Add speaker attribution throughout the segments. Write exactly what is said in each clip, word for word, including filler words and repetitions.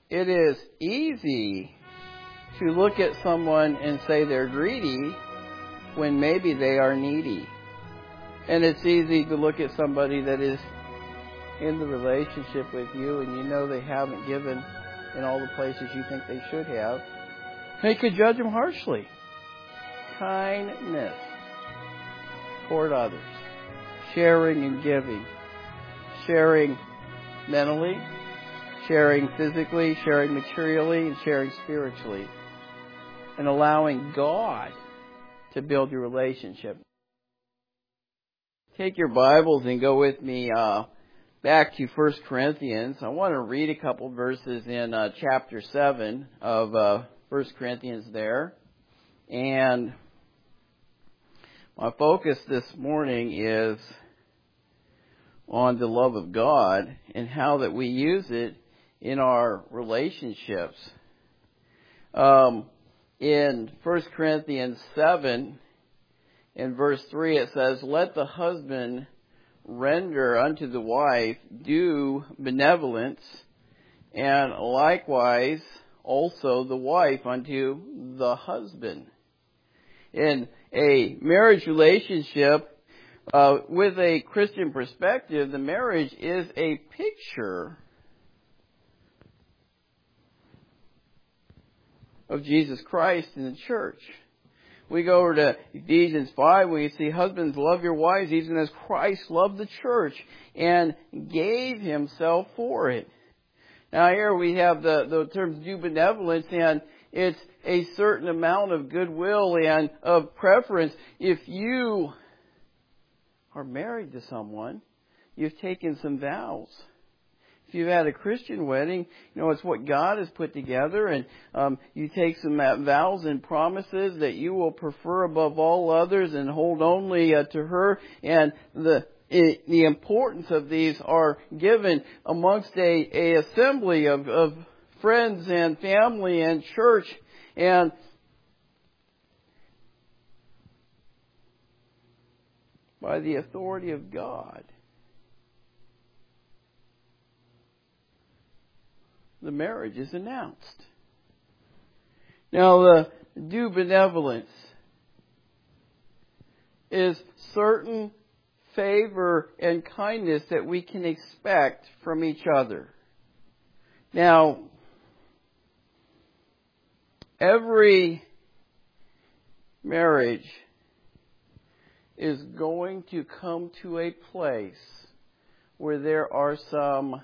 Speaker 1: it is easy to look at someone and say they're greedy when maybe they are needy. And it's easy to look at somebody that is in the relationship with you and you know they haven't given in all the places you think they should have. And you could judge them harshly. Kindness toward others. Sharing and giving. Sharing mentally, sharing physically, sharing materially, and sharing spiritually. And allowing God to build your relationship. Take your Bibles and go with me uh, back to First Corinthians. I want to read a couple verses in uh, chapter seven of uh, First Corinthians there. And my focus this morning is on the love of God and how that we use it in our relationships. Um, in First Corinthians seven, in verse three, it says, "Let the husband render unto the wife due benevolence, and likewise also the wife unto the husband." In a marriage relationship, uh, with a Christian perspective, the marriage is a picture of Jesus Christ in the church. We go over to Ephesians five, we see, "Husbands, love your wives, even as Christ loved the church and gave himself for it." Now here we have the, the terms due benevolence, and it's a certain amount of goodwill and of preference. If you are married to someone, you've taken some vows. If you've had a Christian wedding, you know, it's what God has put together, and um, you take some vows and promises that you will prefer above all others and hold only uh, to her. And the it, the importance of these are given amongst a, a assembly of, of friends and family and church. And by the authority of God, the marriage is announced. Now, the due benevolence is certain favor and kindness that we can expect from each other. Now, every marriage is going to come to a place where there are some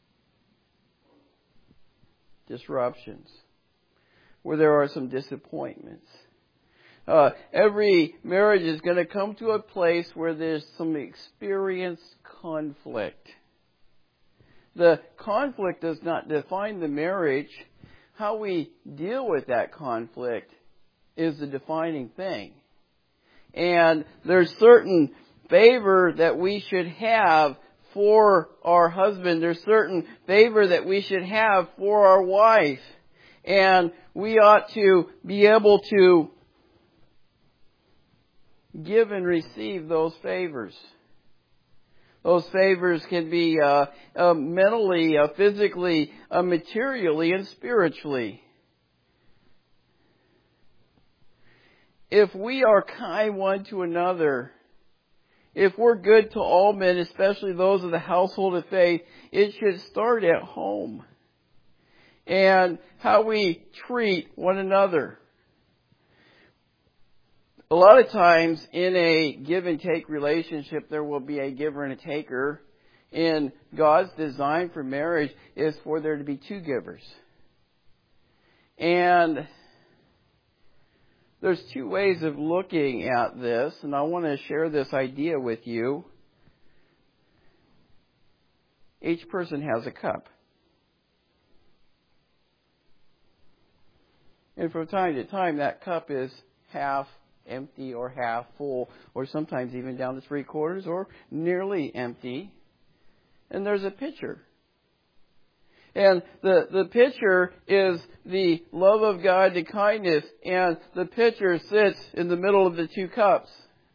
Speaker 1: disruptions, where there are some disappointments. Uh, every marriage is going to come to a place where there's some experienced conflict. The conflict does not define the marriage. How we deal with that conflict is the defining thing. And there's certain favor that we should have for our husband. There's certain favor that we should have for our wife. And we ought to be able to give and receive those favors. Those favors can be uh, uh, mentally, uh, physically, uh, materially, and spiritually. If we are kind one to another, if we're good to all men, especially those of the household of faith, it should start at home. And how we treat one another. A lot of times in a give and take relationship, there will be a giver and a taker. And God's design for marriage is for there to be two givers. And there's two ways of looking at this, and I want to share this idea with you. Each person has a cup. And from time to time, that cup is half empty or half full, or sometimes even down to three quarters or nearly empty. And there's a pitcher. And the, the pitcher is the love of God, the kindness, and the pitcher sits in the middle of the two cups.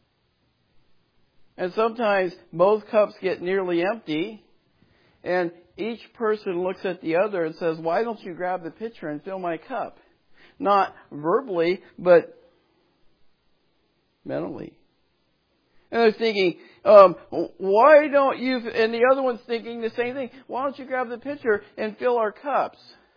Speaker 1: And sometimes both cups get nearly empty. And each person looks at the other and says, why don't you grab the pitcher and fill my cup? Not verbally, but mentally. And they're thinking, um, why don't you, and the other one's thinking the same thing, why don't you grab the pitcher and fill our cups?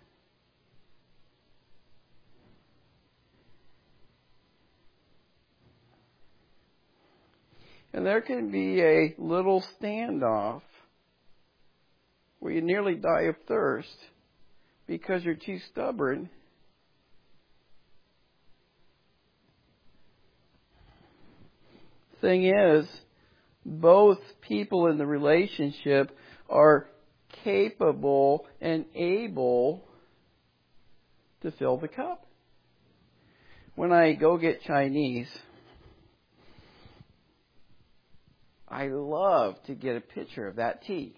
Speaker 1: And there can be a little standoff where you nearly die of thirst because you're too stubborn. Thing is, both people in the relationship are capable and able to fill the cup. When I go get Chinese, I love to get a picture of that tea.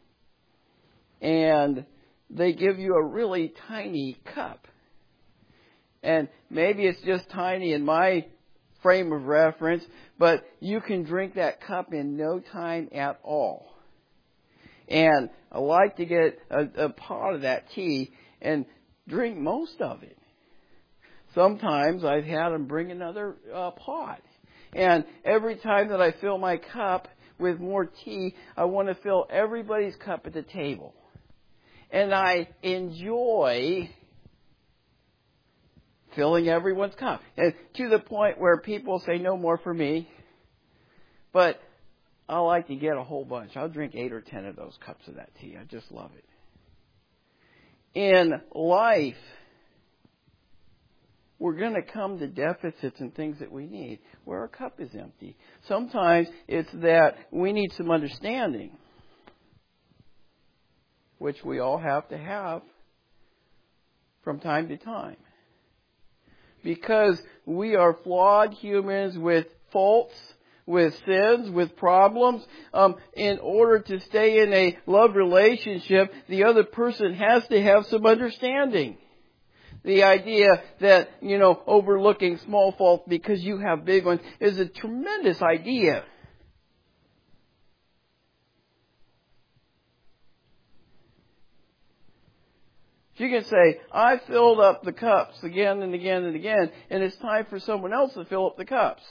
Speaker 1: And they give you a really tiny cup. And maybe it's just tiny in my frame of reference, but you can drink that cup in no time at all. And I like to get a, a pot of that tea and drink most of it. Sometimes I've had them bring another uh, pot. And every time that I fill my cup with more tea, I want to fill everybody's cup at the table. And I enjoy filling everyone's cup. And to the point where people say, no more for me. But I like to get a whole bunch. I'll drink eight or ten of those cups of that tea. I just love it. In life, we're going to come to deficits and things that we need where our cup is empty. Sometimes it's that we need some understanding, which we all have to have from time to time. Because we are flawed humans with faults, with sins, with problems. Um, in order to stay in a love relationship, the other person has to have some understanding. The idea that, you know, overlooking small faults because you have big ones is a tremendous idea. You can say, I filled up the cups again and again and again, and it's time for someone else to fill up the cups.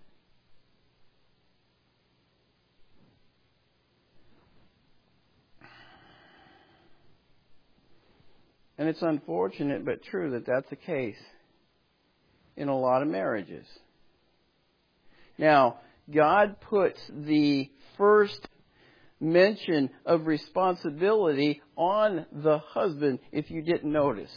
Speaker 1: And it's unfortunate but true that that's the case in a lot of marriages. Now, God puts the first mention of responsibility on the husband, if you didn't notice.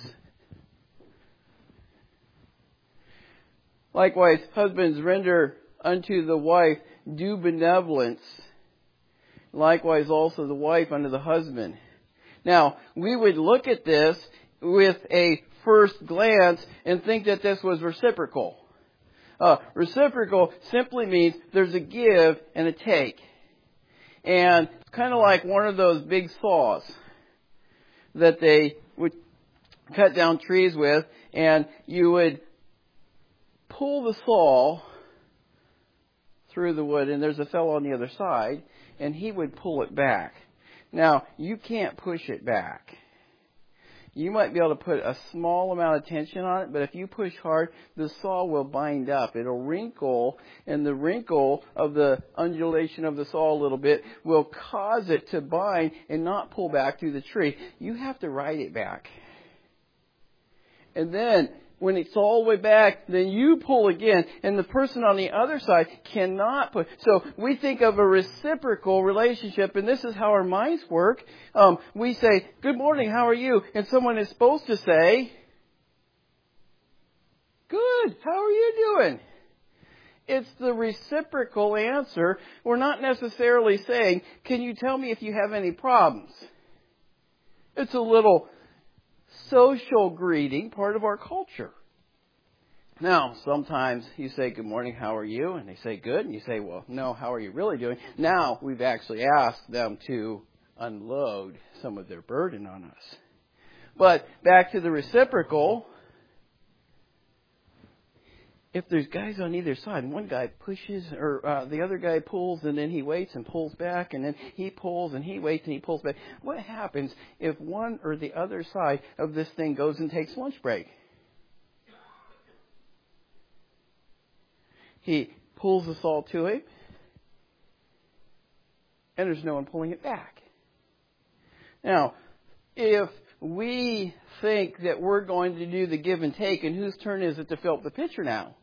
Speaker 1: Likewise, husbands, render unto the wife due benevolence. Likewise also the wife unto the husband. Now, we would look at this with a first glance and think that this was reciprocal. Uh, reciprocal simply means there's a give and a take. And it's kind of like one of those big saws that they would cut down trees with, and you would pull the saw through the wood, and there's a fellow on the other side, and he would pull it back. Now, you can't push it back. You might be able to put a small amount of tension on it, but if you push hard, the saw will bind up. It'll wrinkle, and the wrinkle of the undulation of the saw a little bit will cause it to bind and not pull back through the tree. You have to ride it back. And then, when it's all the way back, then you pull again, and the person on the other side cannot push. So we think of a reciprocal relationship, and this is how our minds work. Um, we say, good morning, how are you? And someone is supposed to say, good, how are you doing? It's the reciprocal answer. We're not necessarily saying, can you tell me if you have any problems? It's a little social greeting, part of our culture. Now, sometimes you say, good morning, how are you? And they say, good. And you say, well, no, how are you really doing? Now, we've actually asked them to unload some of their burden on us. But back to the reciprocal, if there's guys on either side, and one guy pushes, or uh, the other guy pulls, and then he waits and pulls back, and then he pulls and he waits and he pulls back, what happens if one or the other side of this thing goes and takes lunch break? He pulls us all to him, and there's no one pulling it back. Now, if we think that we're going to do the give and take, and whose turn is it to fill up the pitcher now?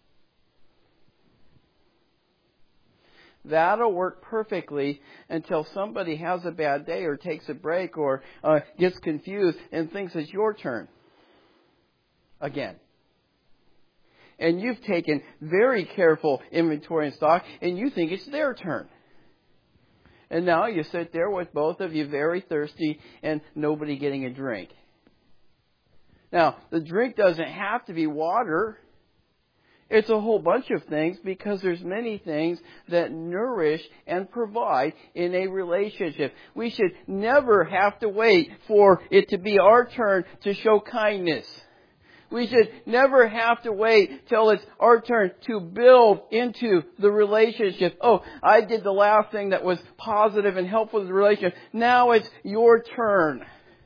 Speaker 1: That'll work perfectly until somebody has a bad day or takes a break or uh, gets confused and thinks it's your turn again. And you've taken very careful inventory and stock, and you think it's their turn. And now you sit there with both of you very thirsty and nobody getting a drink. Now, the drink doesn't have to be water. It's a whole bunch of things, because there's many things that nourish and provide in a relationship. We should never have to wait for it to be our turn to show kindness. We should never have to wait till it's our turn to build into the relationship. Oh, I did the last thing that was positive and helpful to the relationship. Now it's your turn.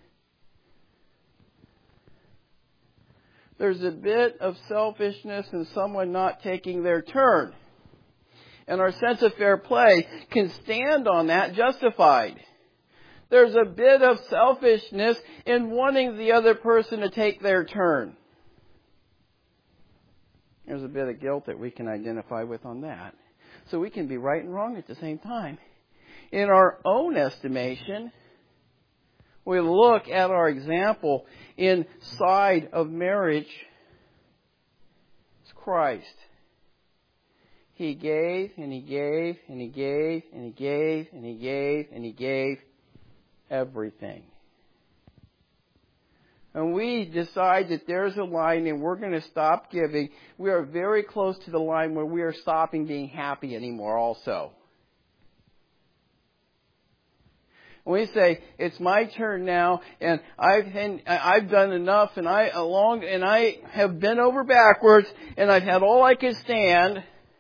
Speaker 1: There's a bit of selfishness in someone not taking their turn. And our sense of fair play can stand on that justified. There's a bit of selfishness in wanting the other person to take their turn. There's a bit of guilt that we can identify with on that. So we can be right and wrong at the same time. In our own estimation, we look at our example inside of marriage. It's Christ. He gave and He gave and He gave and He gave and He gave and He gave everything. And we decide that there's a line and we're going to stop giving, we are very close to the line where we are stopping being happy anymore also. When we say, it's my turn now, and I've and I've done enough, and I along and I have bent over backwards, and I've had all I could stand.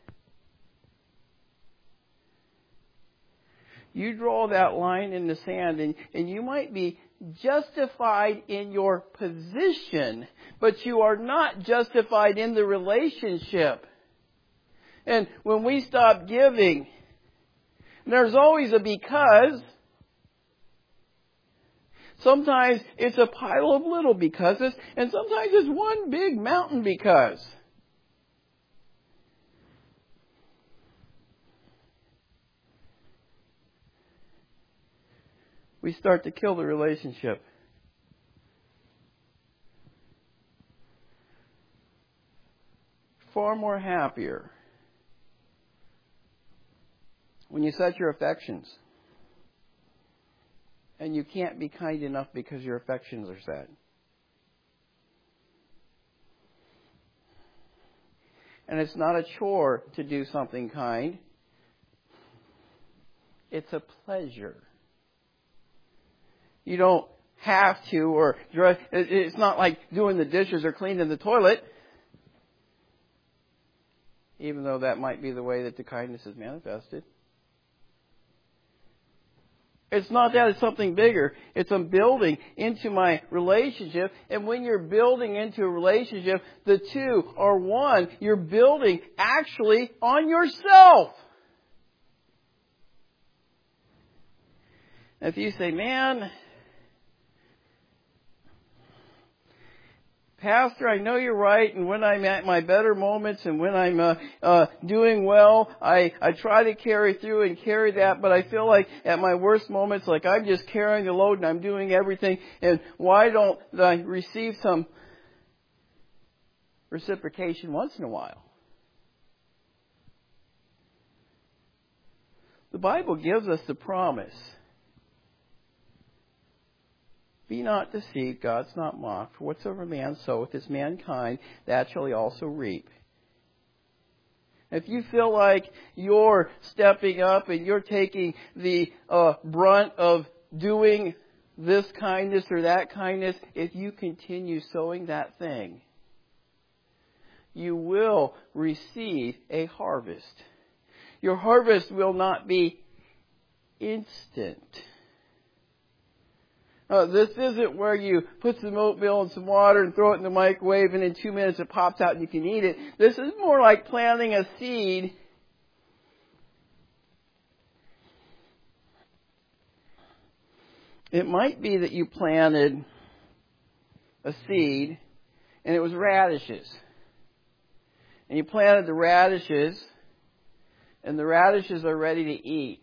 Speaker 1: You draw that line in the sand, and, and you might be justified in your position, but you are not justified in the relationship. And when we stop giving, there's always a because. Sometimes it's a pile of little becauses, and sometimes it's one big mountain because. We start to kill the relationship. Far more happier when you set your affections. And you can't be kind enough because your affections are set. And it's not a chore to do something kind. It's a pleasure. You don't have to, or it's not like doing the dishes or cleaning the toilet. Even though that might be the way that the kindness is manifested. It's not that, it's something bigger. It's I'm building into my relationship. And when you're building into a relationship, the two are one. You're building actually on yourself. If you say, man, Pastor, I know you're right, and when I'm at my better moments and when I'm uh, uh, doing well, I, I try to carry through and carry that, but I feel like at my worst moments, like I'm just carrying the load and I'm doing everything, and why don't I receive some reciprocation once in a while? The Bible gives us the promise. Be not deceived, God's not mocked. For whatsoever man soweth is mankind, that shall he also reap. If you feel like you're stepping up and you're taking the uh, brunt of doing this kindness or that kindness, if you continue sowing that thing, you will receive a harvest. Your harvest will not be instant. Uh, this isn't where you put some oatmeal and some water and throw it in the microwave and in two minutes it pops out and you can eat it. This is more like planting a seed. It might be that you planted a seed and it was radishes. And you planted the radishes and the radishes are ready to eat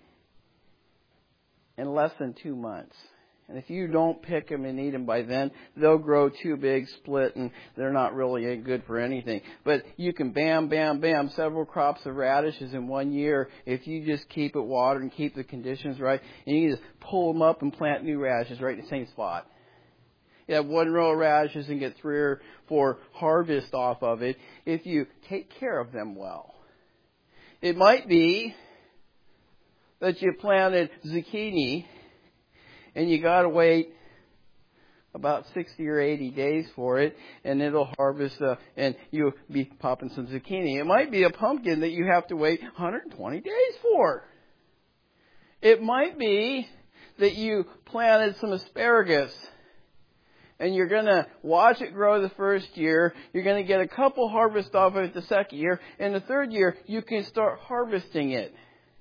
Speaker 1: in less than two months. And if you don't pick them and eat them by then, they'll grow too big, split, and they're not really good for anything. But you can bam, bam, bam, several crops of radishes in one year if you just keep it watered and keep the conditions right. And you just pull them up and plant new radishes right in the same spot. You have one row of radishes and get three or four harvests off of it if you take care of them well. It might be that you planted zucchini and you got to wait about sixty or eighty days for it, and it'll harvest, uh, and you'll be popping some zucchini. It might be a pumpkin that you have to wait one hundred twenty days for. It might be that you planted some asparagus, and you're going to watch it grow the first year. You're going to get a couple harvests off of it the second year, and the third year you can start harvesting it.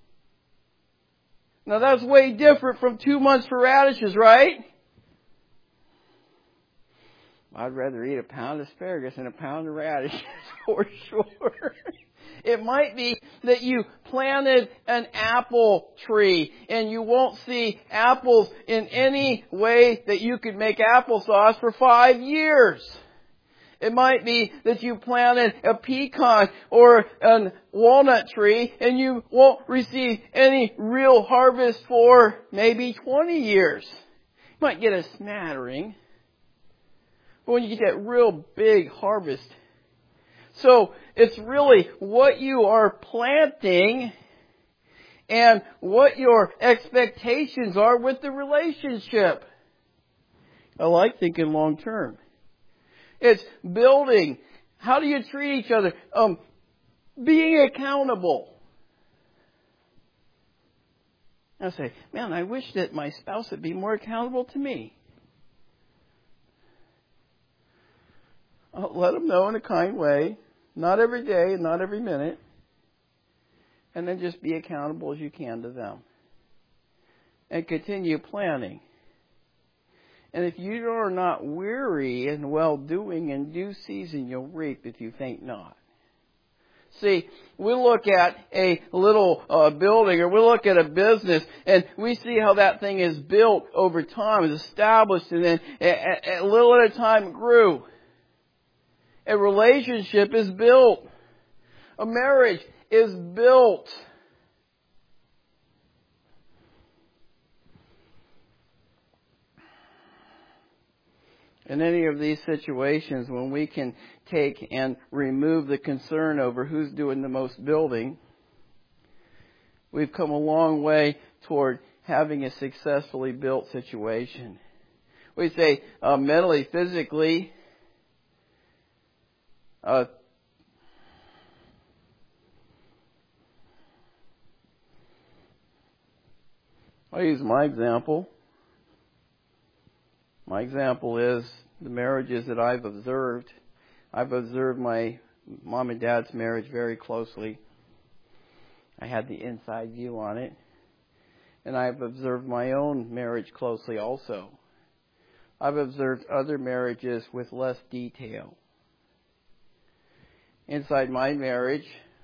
Speaker 1: Now that's way different from two months for radishes, right? I'd rather eat a pound of asparagus than a pound of radishes, for sure. It might be that you planted an apple tree and you won't see apples in any way that you could make applesauce for five years. It might be that you planted a pecan or a walnut tree and you won't receive any real harvest for maybe twenty years. You might get a smattering, but when you get that real big harvest. So it's really what you are planting and what your expectations are with the relationship. I like thinking long term. It's building. How do you treat each other? Um, being accountable. I say, man, I wish that my spouse would be more accountable to me. I'll let them know in a kind way. Not every day and not every minute. And then just be accountable as you can to them. And continue planning. And if you are not weary in well-doing, in due season you'll reap if you faint not. See, we look at a little uh, building or we look at a business and we see how that thing is built over time, is established, and then a, a little at a time it grew. A relationship is built. A marriage is built. In any of these situations, when we can take and remove the concern over who's doing the most building, we've come a long way toward having a successfully built situation. We say uh, mentally, physically, uh, I'll use my example. My example is the marriages that I've observed. I've observed my mom and dad's marriage very closely. I had the inside view on it. And I've observed my own marriage closely also. I've observed other marriages with less detail. Inside my marriage,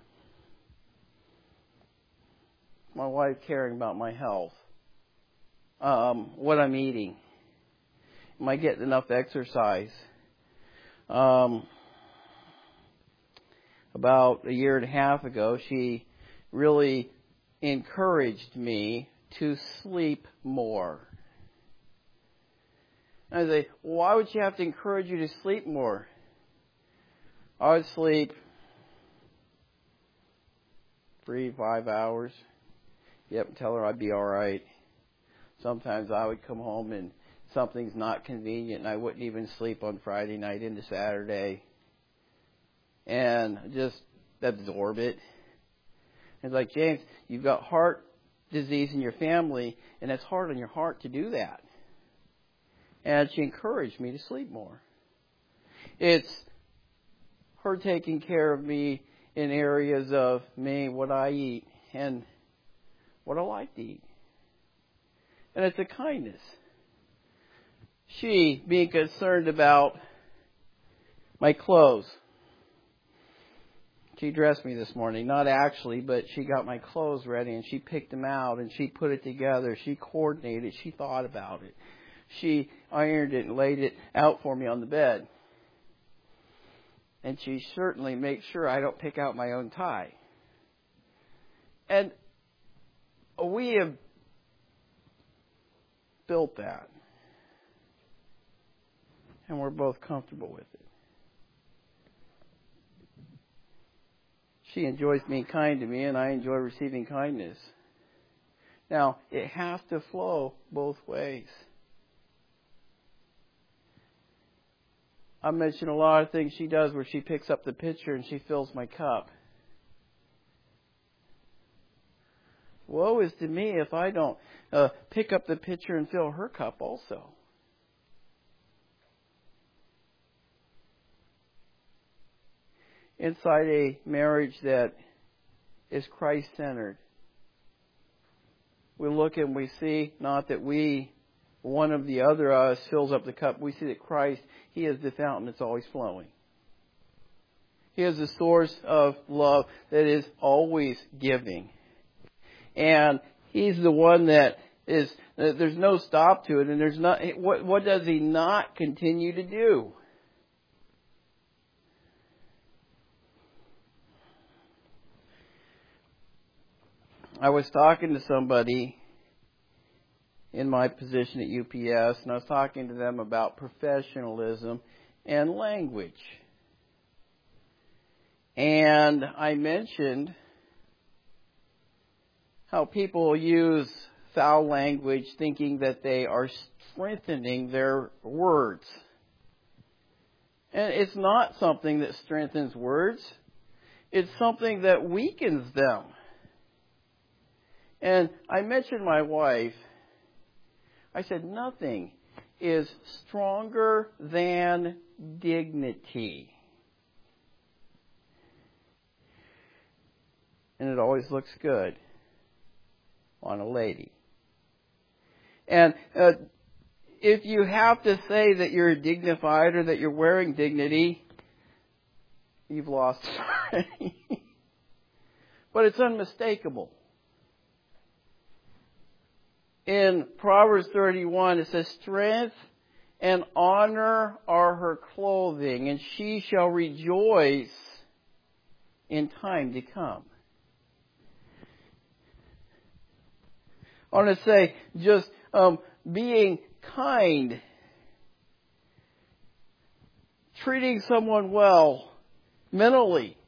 Speaker 1: my wife caring about my health, um, what I'm eating. Am I getting enough exercise? Um, about a year and a half ago, she really encouraged me to sleep more. And I say, why would she have to encourage you to sleep more? I would sleep three, five hours. Yep, tell her I'd be all right. Sometimes I would come home and something's not convenient and I wouldn't even sleep on Friday night into Saturday. and just absorb it. It's like, James, you've got heart disease in your family, and it's hard on your heart to do that. And she encouraged me to sleep more. It's her taking care of me in areas of me, what I eat, and what I like to eat. And it's a kindness. She being concerned about my clothes. She dressed me this morning, not actually, but she got my clothes ready and she picked them out and she put it together. She coordinated. She thought about it. She ironed it and laid it out for me on the bed. And she certainly makes sure I don't pick out my own tie. And we have built that. And we're both comfortable with it. She enjoys being kind to me, and I enjoy receiving kindness. Now, it has to flow both ways. I mentioned a lot of things she does where she picks up the pitcher and she fills my cup. Woe is to me if I don't uh, pick up the pitcher and fill her cup also. Inside a marriage that is Christ-centered, we look and we see not that we, one of the other us, fills up the cup. We see that Christ, He is the fountain that's always flowing. He is the source of love that is always giving. And He's the one that is, there's no stop to it, and there's not, what, what does He not continue to do? I was talking to somebody in my position at U P S, and I was talking to them about professionalism and language. And I mentioned how people use foul language thinking that they are strengthening their words. And it's not something that strengthens words. It's something that weakens them. And I mentioned my wife. I said, nothing is stronger than dignity. And it always looks good on a lady. And uh, if you have to say that you're dignified or that you're wearing dignity, you've lost already. But it's unmistakable. In Proverbs thirty-one, it says, strength and honor are her clothing, and she shall rejoice in time to come. I want to say, just um, being kind, treating someone well, mentally,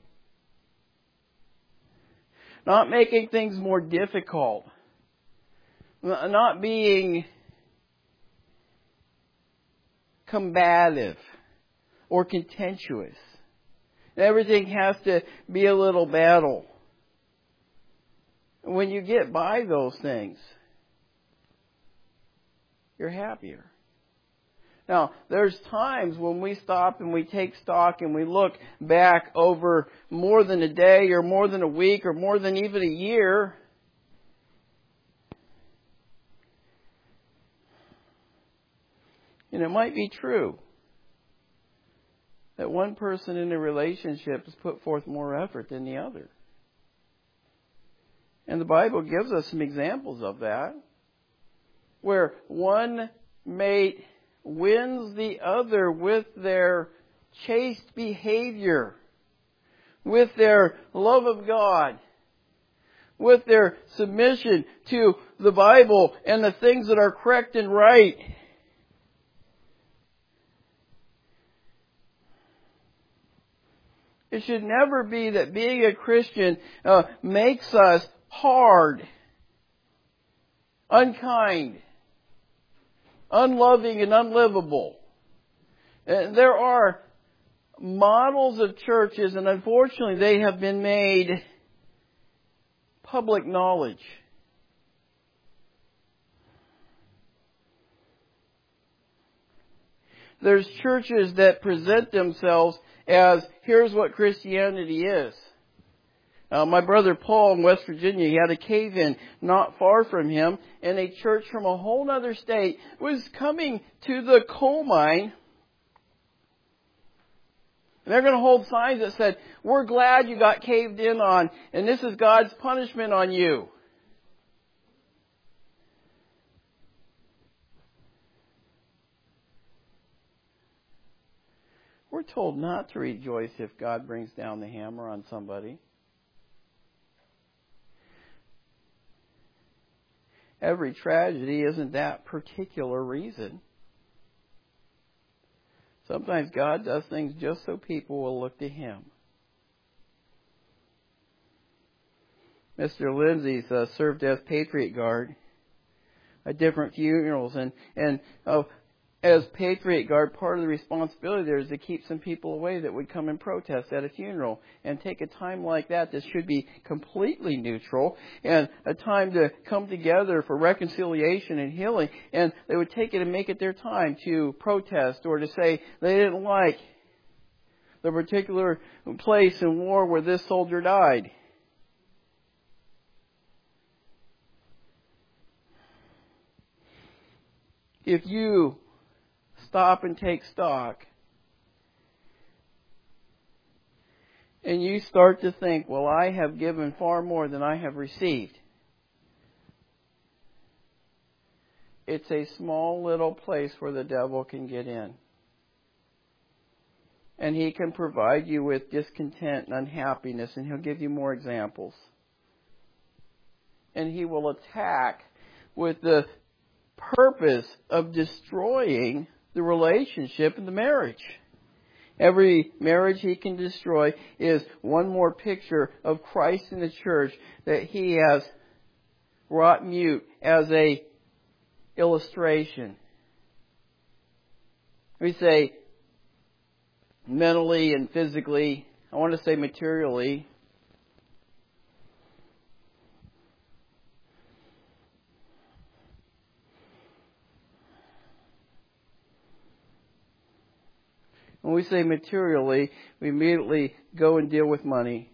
Speaker 1: not making things more difficult. Not being combative or contentious. Everything has to be a little battle. When you get by those things, you're happier. Now, there's times when we stop and we take stock and we look back over more than a day or more than a week or more than even a year. And it might be true that one person in a relationship has put forth more effort than the other. And the Bible gives us some examples of that, where one mate wins the other with their chaste behavior, with their love of God, with their submission to the Bible and the things that are correct and right. It should never be that being a Christian uh, makes us hard, unkind, unloving, and unlivable. And there are models of churches, and unfortunately they have been made public knowledge. There's churches that present themselves as, here's what Christianity is. Uh, my brother Paul in West Virginia, he had a cave-in not far from him, and a church from a whole other state was coming to the coal mine. And they're going to hold signs that said, we're glad you got caved in on, and this is God's punishment on you. We're told not to rejoice if God brings down the hammer on somebody. Every tragedy isn't that particular reason. Sometimes God does things just so people will look to Him. Mister Lindsay's uh, served as Patriot Guard at different funerals, and and uh, as Patriot Guard, part of the responsibility there is to keep some people away that would come and protest at a funeral. And take a time like that, this should be completely neutral, and a time to come together for reconciliation and healing. And they would take it and make it their time to protest or to say they didn't like the particular place in war where this soldier died. If you stop and take stock, and you start to think, well, I have given far more than I have received, it's a small little place where the devil can get in. And he can provide you with discontent and unhappiness, and he'll give you more examples. And he will attack with the purpose of destroying the relationship in the marriage. Every marriage he can destroy is one more picture of Christ in the church that he has wrought mute as a illustration. We say mentally and physically, I want to say materially. When we say materially, we immediately go and deal with money.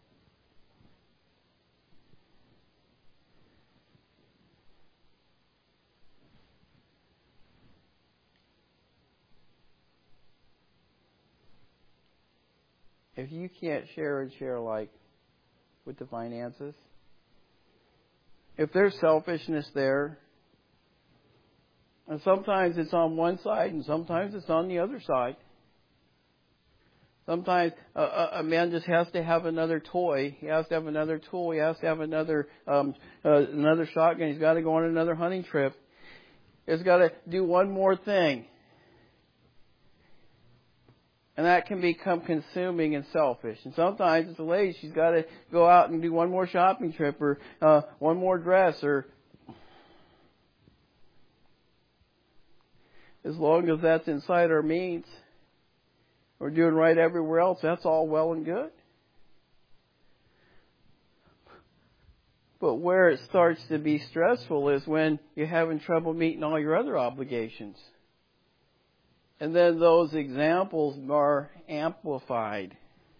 Speaker 1: If you can't share and share alike with the finances, if there's selfishness there, and sometimes it's on one side and sometimes it's on the other side. Sometimes a, a, a man just has to have another toy. He has to have another tool. He has to have another um, uh, another shotgun. He's got to go on another hunting trip. He's got to do one more thing. And that can become consuming and selfish. And sometimes it's a lady. She's got to go out and do one more shopping trip or uh, one more dress. Or as long as that's inside our means, we're doing right everywhere else, that's all well and good. But where it starts to be stressful is when you're having trouble meeting all your other obligations. And then those examples are amplified.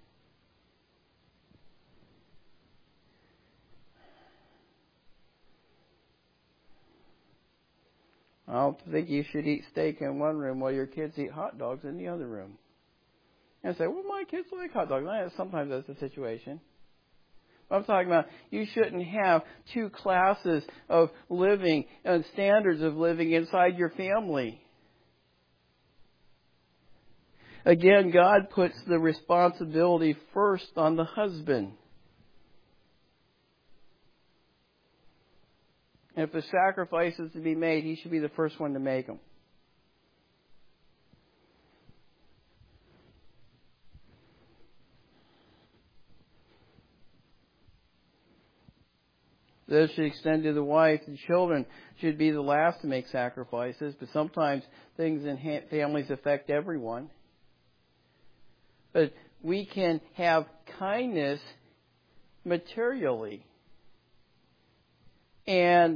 Speaker 1: I don't think you should eat steak in one room while your kids eat hot dogs in the other room. And say, well, my kids like hot dogs. Sometimes that's the situation. I'm talking about you shouldn't have two classes of living and standards of living inside your family. Again, God puts the responsibility first on the husband. And if the sacrifice is to be made, he should be the first one to make them. This should extend to the wife. The children should be the last to make sacrifices, but sometimes things in families affect everyone. But we can have kindness materially. And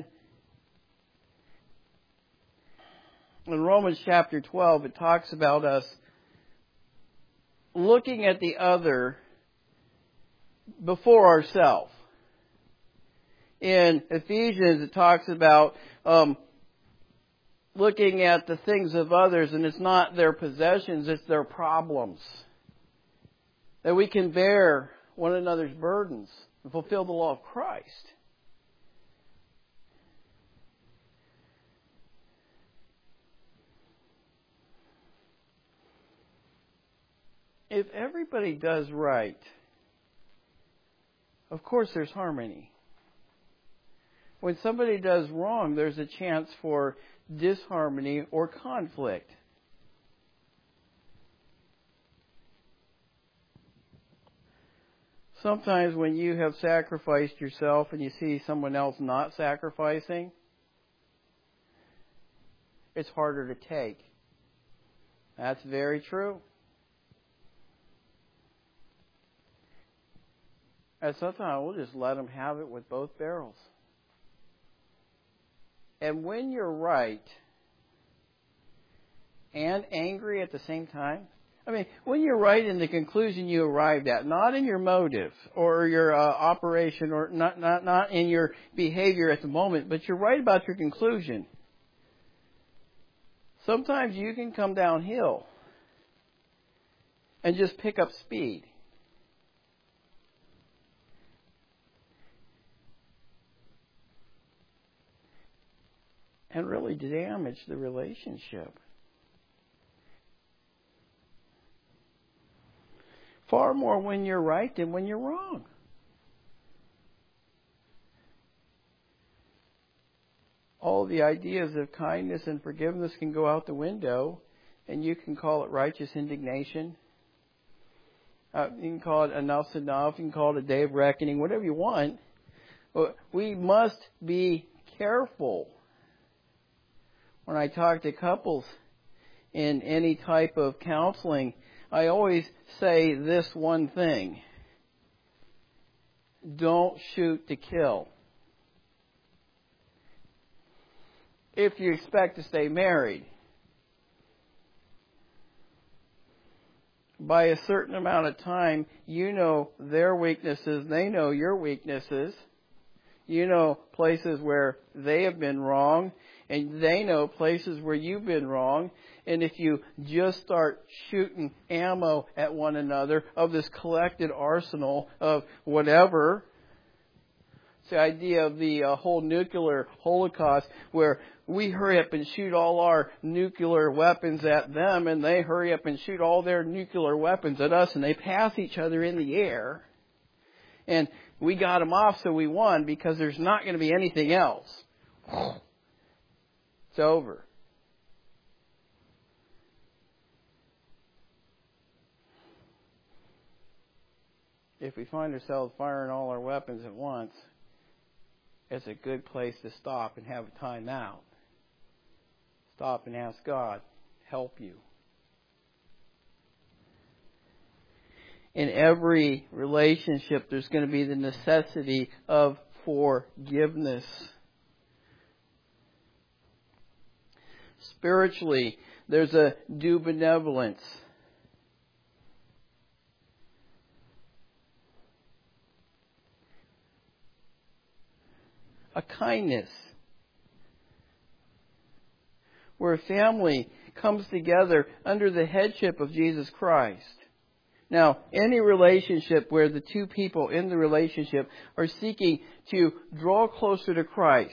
Speaker 1: in Romans chapter twelve, it talks about us looking at the other before ourselves. In Ephesians, it talks about um, looking at the things of others, and it's not their possessions, it's their problems. That we can bear one another's burdens and fulfill the law of Christ. If everybody does right, of course there's harmony. When somebody does wrong, there's a chance for disharmony or conflict. Sometimes when you have sacrificed yourself and you see someone else not sacrificing, it's harder to take. That's very true. And sometimes we'll just let them have it with both barrels. And when you're right and angry at the same time, I mean, when you're right in the conclusion you arrived at, not in your motive or your uh, operation or not, not, not in your behavior at the moment, but you're right about your conclusion. Sometimes you can come downhill and just pick up speed. And really damage the relationship. Far more when you're right than when you're wrong. All the ideas of kindness and forgiveness can go out the window, and you can call it righteous indignation. Uh, you can call it enough's enough. You can call it a day of reckoning, whatever you want. But we must be careful. When I talk to couples in any type of counseling, I always say this one thing. Don't shoot to kill. If you expect to stay married, by a certain amount of time, you know their weaknesses, they know your weaknesses. You know places where they have been wrong, and they know places where you've been wrong. And if you just start shooting ammo at one another of this collected arsenal of whatever, it's the idea of the uh, whole nuclear holocaust where we hurry up and shoot all our nuclear weapons at them, and they hurry up and shoot all their nuclear weapons at us, and they pass each other in the air. And we got them off, so we won, because there's not going to be anything else. It's over. If we find ourselves firing all our weapons at once, it's a good place to stop and have a time out. Stop and ask God, help you. In every relationship, there's going to be the necessity of forgiveness. Spiritually, there's a due benevolence. A kindness. Where a family comes together under the headship of Jesus Christ. Now, any relationship where the two people in the relationship are seeking to draw closer to Christ,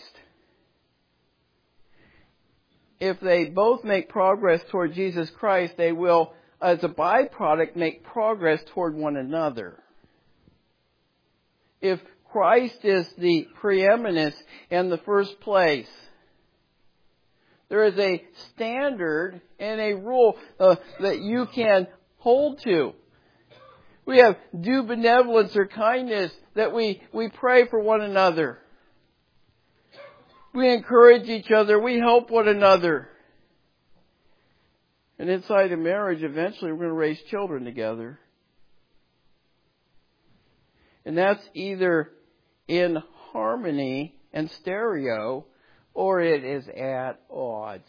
Speaker 1: if they both make progress toward Jesus Christ, they will, as a byproduct, make progress toward one another. If Christ is the preeminence and the first place, there is a standard and a rule uh, that you can hold to. We have due benevolence or kindness that we, we pray for one another. We encourage each other. We help one another. And inside a marriage, eventually we're going to raise children together. And that's either in harmony and stereo, or it is at odds.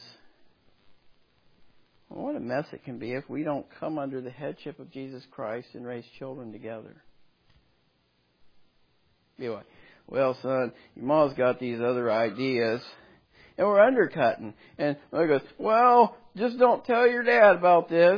Speaker 1: Well, what a mess it can be if we don't come under the headship of Jesus Christ and raise children together. Be like, well, son, your mom's got these other ideas, and we're undercutting. And I goes, well, just don't tell your dad about this.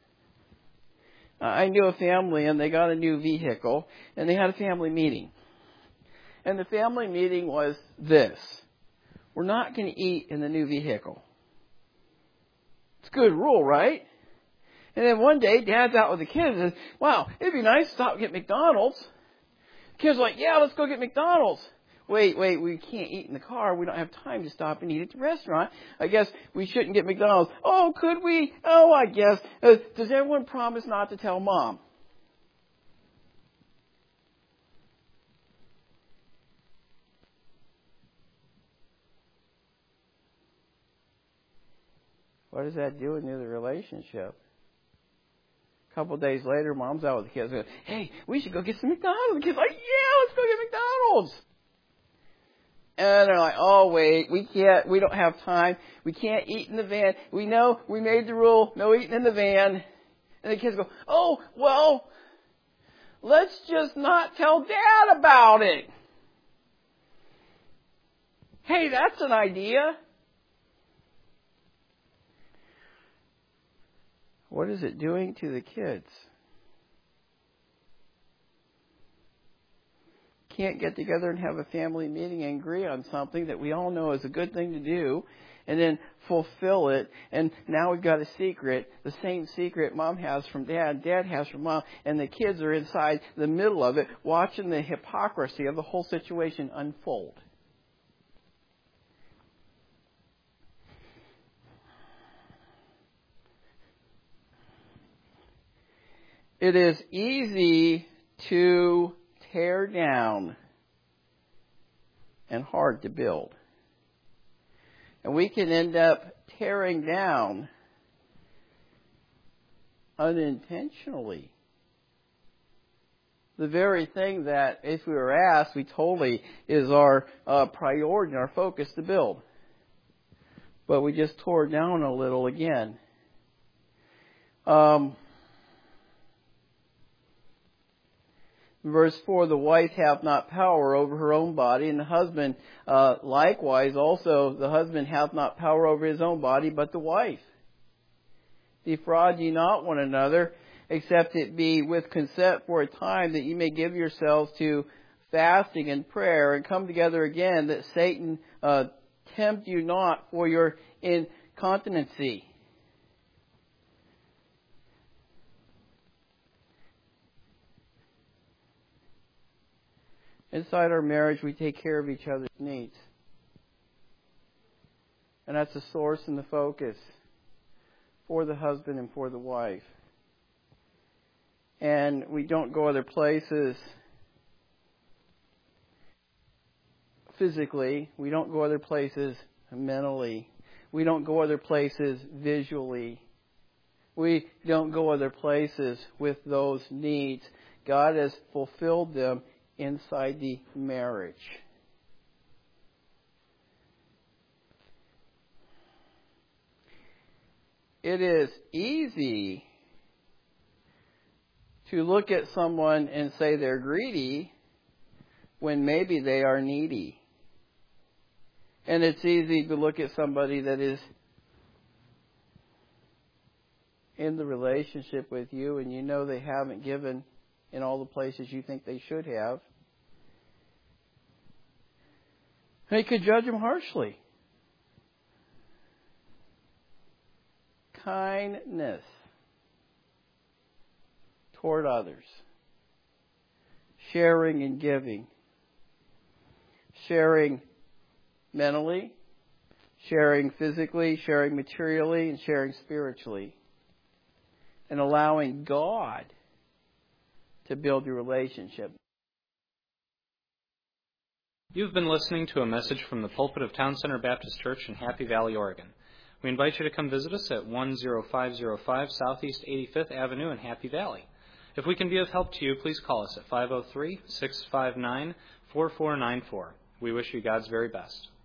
Speaker 1: I knew a family, and they got a new vehicle, and they had a family meeting. And the family meeting was this: we're not going to eat in the new vehicle. It's a good rule, right? And then one day, Dad's out with the kids and says, wow, it'd be nice to stop and get McDonald's. The kids are like, yeah, let's go get McDonald's. Wait, wait, we can't eat in the car. We don't have time to stop and eat at the restaurant. I guess we shouldn't get McDonald's. Oh, could we? Oh, I guess. Uh, does everyone promise not to tell Mom? What does that do in the relationship? A couple of days later, Mom's out with the kids. Goes, hey, we should go get some McDonald's. The kids are like, yeah, let's go get McDonald's. And they're like, oh, wait, we can't, we don't have time. We can't eat in the van. We know we made the rule, no eating in the van. And the kids go, oh, well, let's just not tell Dad about it. Hey, that's an idea. What is it doing to the kids? Can't get together and have a family meeting and agree on something that we all know is a good thing to do, and then fulfill it. And now we've got a secret, the same secret Mom has from Dad, Dad has from Mom, and the kids are inside the middle of it, watching the hypocrisy of the whole situation unfold. It is easy to tear down and hard to build. And we can end up tearing down unintentionally the very thing that, if we were asked, we totally is our uh, priority and our focus to build. But we just tore down a little again. Um... Verse four, the wife hath not power over her own body, and the husband uh, likewise also, the husband hath not power over his own body, but the wife. Defraud ye not one another, except it be with consent for a time, that ye may give yourselves to fasting and prayer, and come together again, that Satan uh, tempt you not for your incontinency. Inside our marriage, we take care of each other's needs. And that's the source and the focus for the husband and for the wife. And we don't go other places physically. We don't go other places mentally. We don't go other places visually. We don't go other places with those needs. God has fulfilled them inside the marriage. It is easy to look at someone and say they're greedy when maybe they are needy. And it's easy to look at somebody that is in the relationship with you and you know they haven't given in all the places you think they should have. And you could judge them harshly. Kindness toward others. Sharing and giving. Sharing mentally, sharing physically, sharing materially, and sharing spiritually. And allowing God to build your relationship.
Speaker 2: You've been listening to a message from the pulpit of Town Center Baptist Church in Happy Valley, Oregon. We invite you to come visit us at one oh five oh five Southeast eighty-fifth Avenue in Happy Valley. If we can be of help to you, please call us at five oh three, six five nine, four four nine four. We wish you God's very best.